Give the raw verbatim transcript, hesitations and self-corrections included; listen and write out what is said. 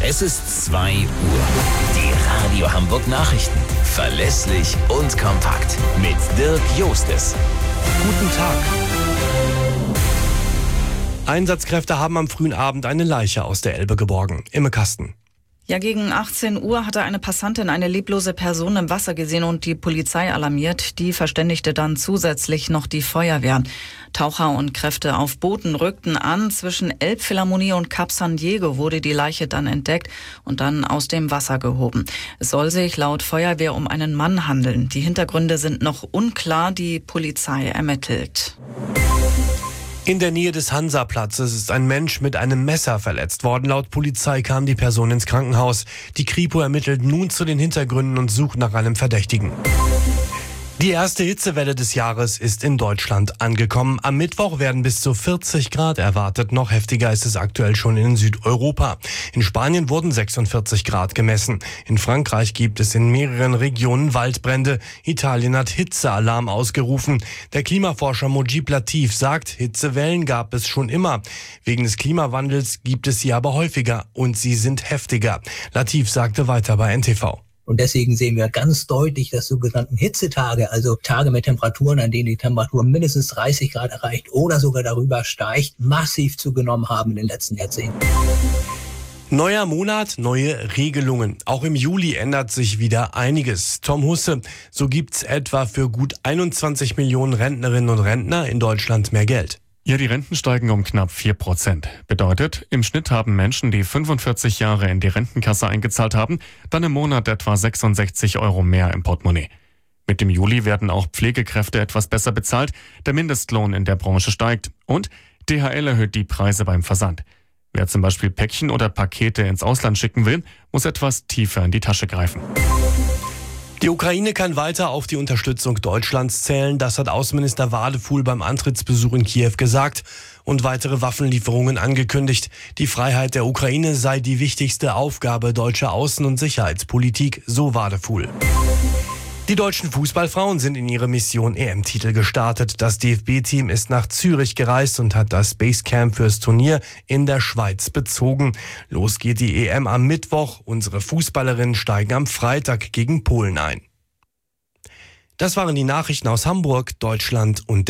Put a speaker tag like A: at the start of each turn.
A: Es ist zwei Uhr. Die Radio Hamburg Nachrichten. Verlässlich und kompakt. Mit Dirk Jostes.
B: Guten Tag. Einsatzkräfte haben am frühen Abend eine Leiche aus der Elbe geborgen. Imme Kasten.
C: Ja, gegen achtzehn Uhr hatte eine Passantin eine leblose Person im Wasser gesehen und die Polizei alarmiert. Die verständigte dann zusätzlich noch die Feuerwehr. Taucher und Kräfte auf Booten rückten an. Zwischen Elbphilharmonie und Kap San Diego wurde die Leiche dann entdeckt und dann aus dem Wasser gehoben. Es soll sich laut Feuerwehr um einen Mann handeln. Die Hintergründe sind noch unklar. Die Polizei ermittelt.
B: In der Nähe des Hansaplatzes ist ein Mensch mit einem Messer verletzt worden. Laut Polizei kam die Person ins Krankenhaus. Die Kripo ermittelt nun zu den Hintergründen und sucht nach einem Verdächtigen. Die erste Hitzewelle des Jahres ist in Deutschland angekommen. Am Mittwoch werden bis zu vierzig Grad erwartet. Noch heftiger ist es aktuell schon in Südeuropa. In Spanien wurden sechsundvierzig Grad gemessen. In Frankreich gibt es in mehreren Regionen Waldbrände. Italien hat Hitzealarm ausgerufen. Der Klimaforscher Mojib Latif sagt, Hitzewellen gab es schon immer. Wegen des Klimawandels gibt es sie aber häufiger und sie sind heftiger. Latif sagte weiter bei N T V.
D: Und deswegen sehen wir ganz deutlich, dass sogenannten Hitzetage, also Tage mit Temperaturen, an denen die Temperatur mindestens dreißig Grad erreicht oder sogar darüber steigt, massiv zugenommen haben in den letzten Jahrzehnten.
B: Neuer Monat, neue Regelungen. Auch im Juli ändert sich wieder einiges. Tom Husse, so gibt's etwa für gut einundzwanzig Millionen Rentnerinnen und Rentner in Deutschland mehr Geld.
E: Ja, die Renten steigen um knapp vier Prozent. Bedeutet, im Schnitt haben Menschen, die fünfundvierzig Jahre in die Rentenkasse eingezahlt haben, dann im Monat etwa sechsundsechzig Euro mehr im Portemonnaie. Mit dem Juli werden auch Pflegekräfte etwas besser bezahlt, der Mindestlohn in der Branche steigt und D H L erhöht die Preise beim Versand. Wer zum Beispiel Päckchen oder Pakete ins Ausland schicken will, muss etwas tiefer in die Tasche greifen.
B: Die Ukraine kann weiter auf die Unterstützung Deutschlands zählen. Das hat Außenminister Wadefuhl beim Antrittsbesuch in Kiew gesagt und weitere Waffenlieferungen angekündigt. Die Freiheit der Ukraine sei die wichtigste Aufgabe deutscher Außen- und Sicherheitspolitik, so Wadefuhl. Die deutschen Fußballfrauen sind in ihre Mission E M-Titel gestartet. Das D F B-Team ist nach Zürich gereist und hat das Basecamp fürs Turnier in der Schweiz bezogen. Los geht die E M am Mittwoch. Unsere Fußballerinnen steigen am Freitag gegen Polen ein. Das waren die Nachrichten aus Hamburg, Deutschland und